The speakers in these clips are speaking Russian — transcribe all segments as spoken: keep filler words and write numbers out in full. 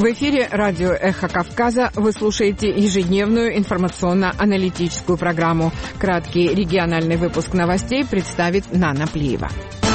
В эфире радио «Эхо Кавказа». Вы слушаете ежедневную информационно-аналитическую программу. Краткий региональный выпуск новостей представит Нана Плиева.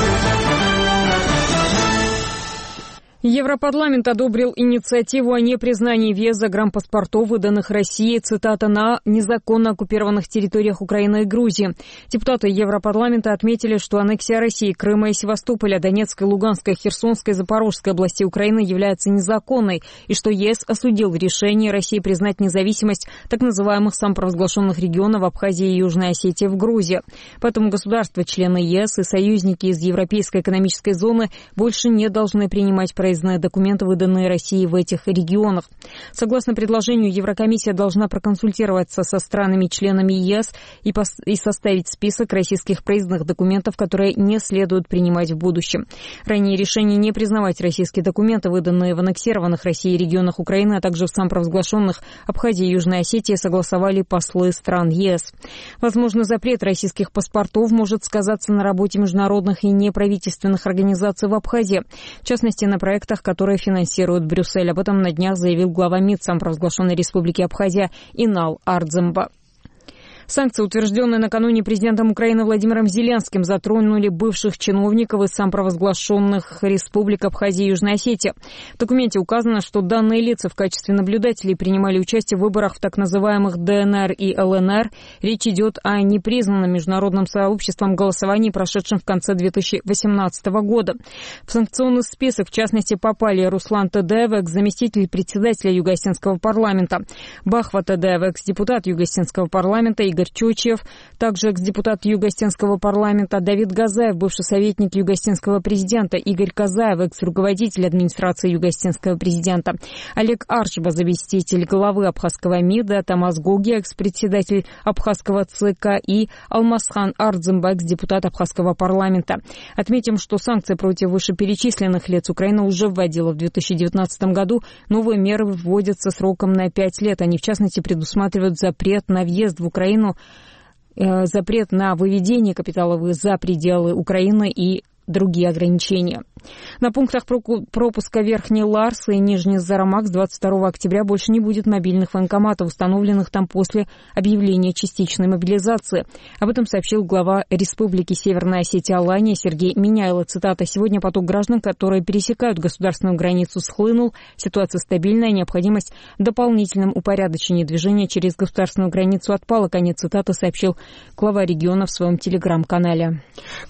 Европарламент одобрил инициативу о непризнании вес загранпаспортов, выданных России, цитата, на незаконно оккупированных территориях Украины и Грузии. Депутаты Европарламента отметили, что аннексия России Крыма и Севастополя, Донецкой, Луганской, Херсонской и Запорожской областей Украины является незаконной, и что ЕС осудил решение России признать независимость так называемых самопровозглашенных регионов Абхазии и Южной Осетии в Грузии. Поэтому государства-члены ЕС и союзники из Европейской экономической зоны больше не должны принимать проездные документы, выданные России в этих регионах. Согласно предложению, Еврокомиссия должна проконсультироваться со странами-членами ЕС и, пос- и составить список российских проездных документов, которые не следует принимать в будущем. Ранее решение не признавать российские документы, выданные в аннексированных Россией регионах Украины, а также в самопровозглашенных Абхазии и Южной Осетии, согласовали послы стран ЕС. Возможно, запрет российских паспортов может сказаться на работе международных и неправительственных организаций в Абхазии, в частности, на проектах, которые финансирует Брюссель. Об этом на днях заявил глава МИД самопровозглашенной Республики Абхазия Инал Ардземба. Санкции, утвержденные накануне президентом Украины Владимиром Зеленским, затронули бывших чиновников из самопровозглашенных республик Абхазии и Южной Осетии. В документе указано, что данные лица в качестве наблюдателей принимали участие в выборах в так называемых ДНР и ЛНР. Речь идет о непризнанном международным сообществом голосовании, прошедшем в конце две тысячи восемнадцатого года. В санкционный список, в частности, попали Руслан Тедеев, экс-заместитель председателя Юго-Осетинского парламента, Бахва Тедеев, экс-депутат Юго-Осетинского парламента, Игорь Чучев, также экс-депутат Юго-Осетинского парламента, Давид Газаев, бывший советник Юго-Осетинского президента, Игорь Казаев, экс-руководитель администрации Юго-Осетинского президента, Олег Аршба, заместитель главы Абхазского МИДа, Тамас Гуги, экс-председатель Абхазского ЦК и Алмазхан Ардземба, экс-депутат Абхазского парламента. Отметим, что санкции против вышеперечисленных лиц Украина уже вводила в две тысячи девятнадцатом году. Новые меры вводятся сроком на пять лет. Они, в частности, предусматривают запрет на въезд в Украину, запрет на выведение капиталов за пределы Украины и другие ограничения. На пунктах пропуска Верхний Ларс и Нижний Зарамак с двадцать второго октября больше не будет мобильных военкоматов, установленных там после объявления частичной мобилизации. Об этом сообщил глава Республики Северная Осетия Алания Сергей Миняйло. Цитата: «Сегодня поток граждан, которые пересекают государственную границу, схлынул. Ситуация стабильная, необходимость в дополнительном упорядочении движения через государственную границу отпала». Конец цитаты, сообщил глава региона в своем телеграм-канале.